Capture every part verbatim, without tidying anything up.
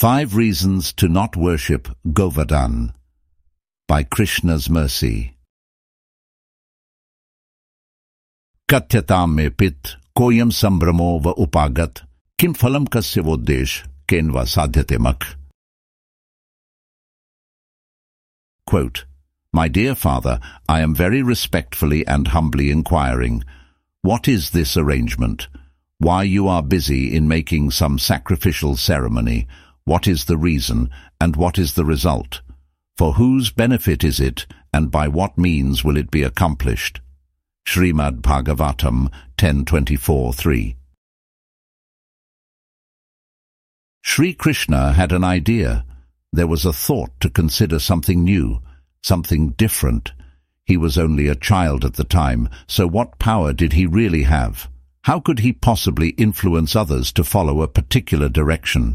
Five Reasons to Not Worship Govardhan by Krishna's Mercy. Katyataam me pit koyam sambramo va upagat kim phalam kasya voddesh kenva sadhyate mak. Quote, My dear Father, I am very respectfully and humbly inquiring, what is this arrangement? Why you are busy in making some sacrificial ceremony? What is the reason, and what is the result? For whose benefit is it, and by what means will it be accomplished? Srimad Bhagavatam ten twenty-four three. Sri Krishna had an idea. There was a thought to consider something new, something different. He was only a child at the time, so what power did he really have? How could he possibly influence others to follow a particular direction?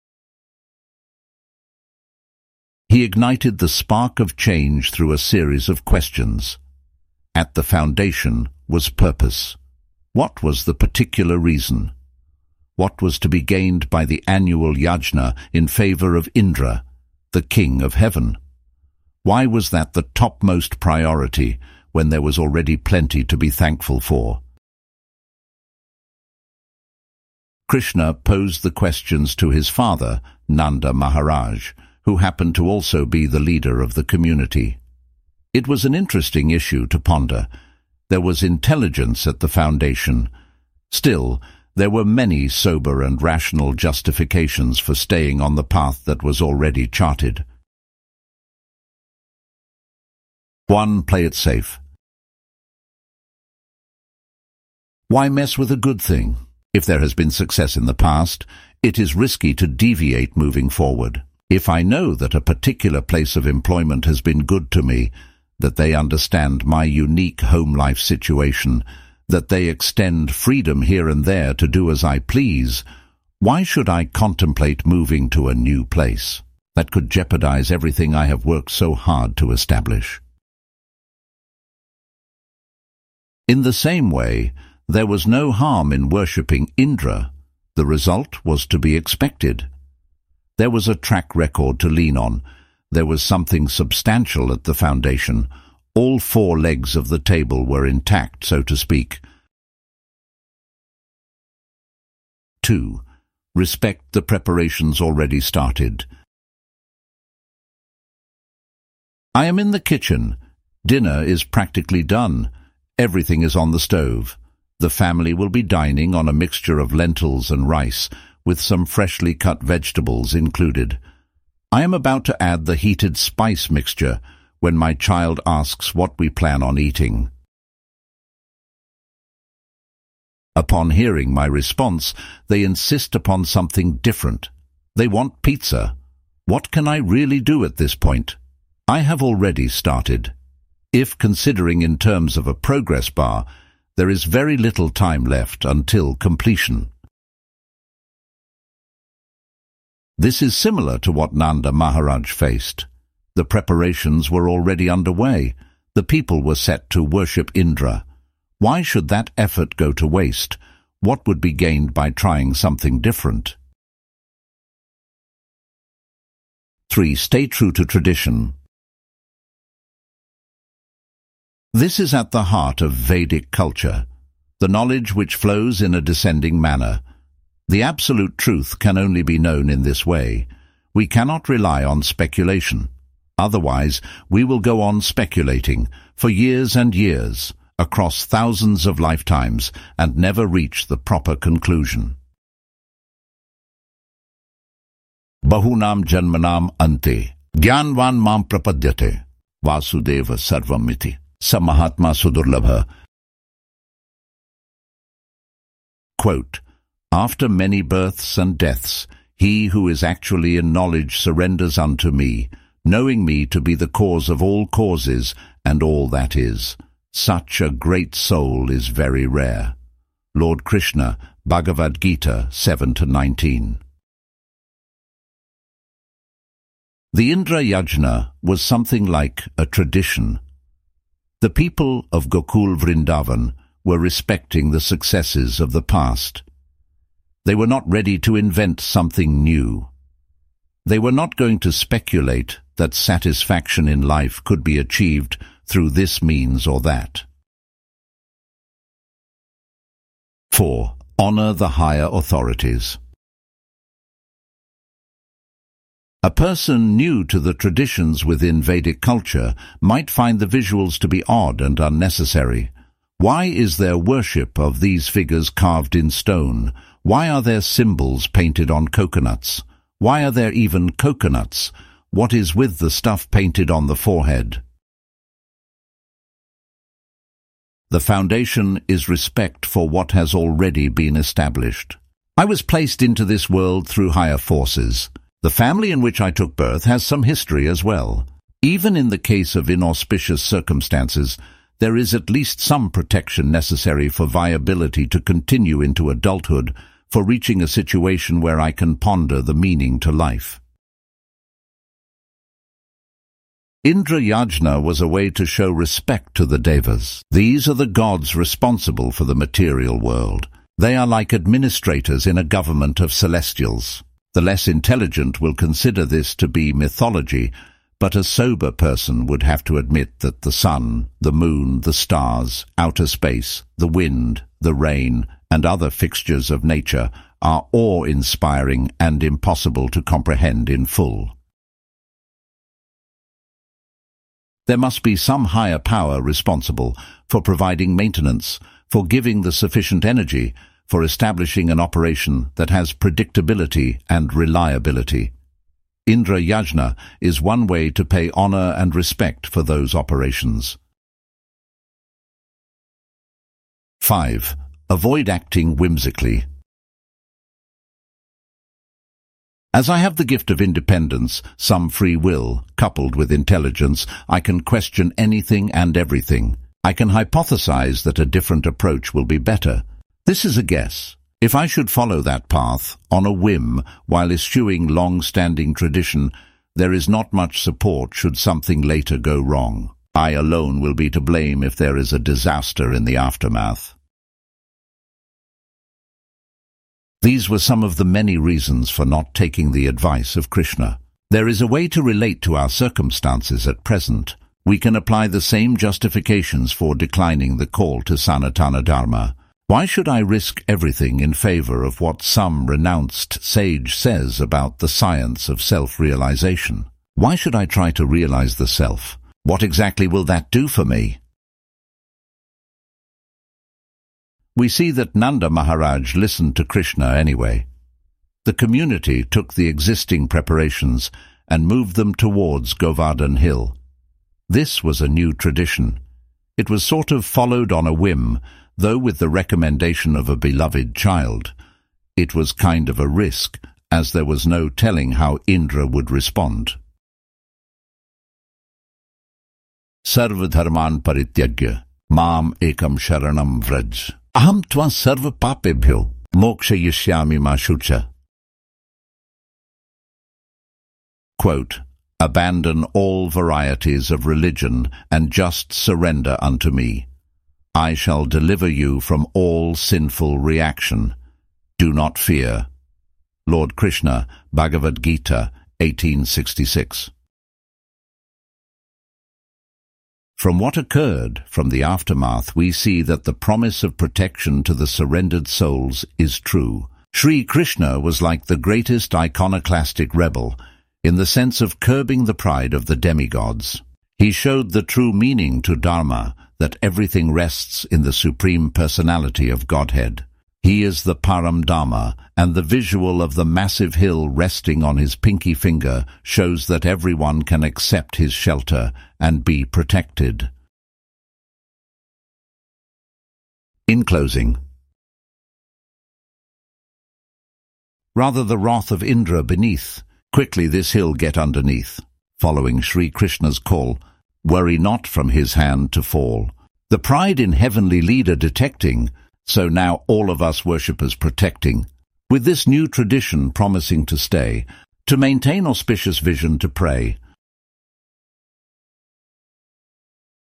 He ignited the spark of change through a series of questions. At the foundation was purpose. What was the particular reason? What was to be gained by the annual yajna in favor of Indra, the king of heaven? Why was that the topmost priority when there was already plenty to be thankful for? Krishna posed the questions to his father, Nanda Maharaj, who happened to also be the leader of the community. It was an interesting issue to ponder. There was intelligence at the foundation. Still, there were many sober and rational justifications for staying on the path that was already charted. one. Play it safe. Why mess with a good thing? If there has been success in the past, it is risky to deviate moving forward. If I know that a particular place of employment has been good to me, that they understand my unique home life situation, that they extend freedom here and there to do as I please, why should I contemplate moving to a new place? That could jeopardize everything I have worked so hard to establish. In the same way, there was no harm in worshipping Indra. The result was to be expected. There was a track record to lean on. There was something substantial at the foundation. All four legs of the table were intact, so to speak. two. Respect the preparations already started. I am in the kitchen. Dinner is practically done. Everything is on the stove. The family will be dining on a mixture of lentils and rice, with some freshly cut vegetables included. I am about to add the heated spice mixture when my child asks what we plan on eating. Upon hearing my response, they insist upon something different. They want pizza. What can I really do at this point? I have already started. If considering in terms of a progress bar, there is very little time left until completion. This is similar to what Nanda Maharaj faced. The preparations were already underway. The people were set to worship Indra. Why should that effort go to waste? What would be gained by trying something different? three. Stay true to tradition. This is at the heart of Vedic culture, the knowledge which flows in a descending manner. The absolute truth can only be known in this way. We cannot rely on speculation. Otherwise, we will go on speculating for years and years, across thousands of lifetimes, and never reach the proper conclusion. Bahunam janmanam ante, gyanvan mam prapadyate, vasudeva sarvamiti, samahatma sudurlabha. Quote, After many births and deaths, he who is actually in knowledge surrenders unto me, knowing me to be the cause of all causes and all that is. Such a great soul is very rare. Lord Krishna, Bhagavad Gita seven to nineteen. The Indra Yajna was something like a tradition. The people of Gokul Vrindavan were respecting the successes of the past. They were not ready to invent something new. They were not going to speculate that satisfaction in life could be achieved through this means or that. four. Honor the higher authorities. A person new to the traditions within Vedic culture might find the visuals to be odd and unnecessary. Why is there worship of these figures carved in stone? Why are there symbols painted on coconuts? Why are there even coconuts? What is with the stuff painted on the forehead? The foundation is respect for what has already been established. I was placed into this world through higher forces. The family in which I took birth has some history as well. Even in the case of inauspicious circumstances, there is at least some protection necessary for viability to continue into adulthood, for reaching a situation where I can ponder the meaning to life. Indra Yajna was a way to show respect to the Devas. These are the gods responsible for the material world. They are like administrators in a government of celestials. The less intelligent will consider this to be mythology, but a sober person would have to admit that the sun, the moon, the stars, outer space, the wind, the rain, and other fixtures of nature are awe-inspiring and impossible to comprehend in full. There must be some higher power responsible for providing maintenance, for giving the sufficient energy, for establishing an operation that has predictability and reliability. Indra Yajna is one way to pay honor and respect for those operations. five. Avoid acting whimsically. As I have the gift of independence, some free will, coupled with intelligence, I can question anything and everything. I can hypothesize that a different approach will be better. This is a guess. If I should follow that path, on a whim, while eschewing long-standing tradition, there is not much support should something later go wrong. I alone will be to blame if there is a disaster in the aftermath. These were some of the many reasons for not taking the advice of Krishna. There is a way to relate to our circumstances at present. We can apply the same justifications for declining the call to Sanatana Dharma. Why should I risk everything in favor of what some renounced sage says about the science of self-realization? Why should I try to realize the self? What exactly will that do for me? We see that Nanda Maharaj listened to Krishna anyway. The community took the existing preparations and moved them towards Govardhan Hill. This was a new tradition. It was sort of followed on a whim, though with the recommendation of a beloved child. It was kind of a risk, as there was no telling how Indra would respond. Sarva dharman parityagya, mam ekam sharanam vraj. Aham tva sarva papebhyo, mokshayishyami ma shucha. Quote, abandon all varieties of religion and just surrender unto me. I shall deliver you from all sinful reaction. Do not fear. Lord Krishna, Bhagavad Gita, eighteen sixty-six. From what occurred, from the aftermath, we see that the promise of protection to the surrendered souls is true. Sri Krishna was like the greatest iconoclastic rebel, in the sense of curbing the pride of the demigods. He showed the true meaning to Dharma, that everything rests in the Supreme Personality of Godhead. He is the Param Dharma, and the visual of the massive hill resting on his pinky finger shows that everyone can accept his shelter and be protected. In closing, rather the wrath of Indra beneath, quickly this hill get underneath. Following Sri Krishna's call, worry not from his hand to fall. The pride in heavenly leader detecting, so now all of us worshippers protecting. With this new tradition promising to stay, to maintain auspicious vision to pray,